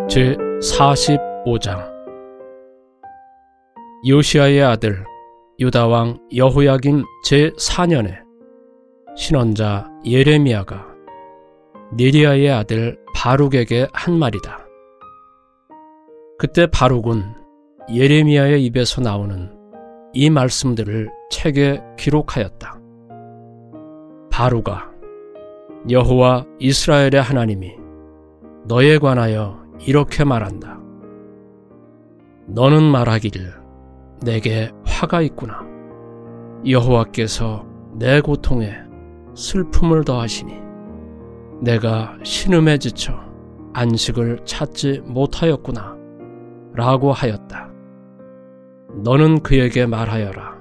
제45장. 요시야의 아들 유다왕 여호야김 제4년에 신원자 예레미야가 네리야의 아들 바룩에게 한 말이다. 그때 바룩은 예레미야의 입에서 나오는 이 말씀들을 책에 기록하였다. 바룩아, 여호와 이스라엘의 하나님이 너에 관하여 이렇게 말한다. 너는 말하기를 내게 화가 있구나. 여호와께서 내 고통에 슬픔을 더하시니 내가 신음에 지쳐 안식을 찾지 못하였구나 라고 하였다. 너는 그에게 말하여라.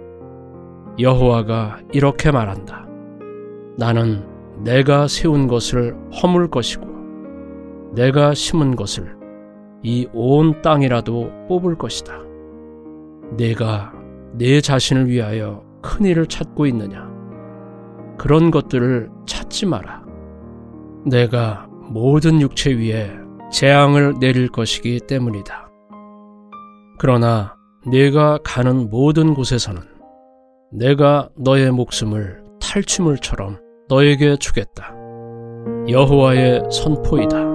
여호와가 이렇게 말한다. 나는 내가 세운 것을 허물 것이고 내가 심은 것을 이 온 땅이라도 뽑을 것이다. 내가 내 자신을 위하여 큰 일을 찾고 있느냐? 그런 것들을 찾지 마라. 내가 모든 육체 위에 재앙을 내릴 것이기 때문이다. 그러나 네가 가는 모든 곳에서는 내가 너의 목숨을 탈취물처럼 너에게 주겠다. 여호와의 선포이다.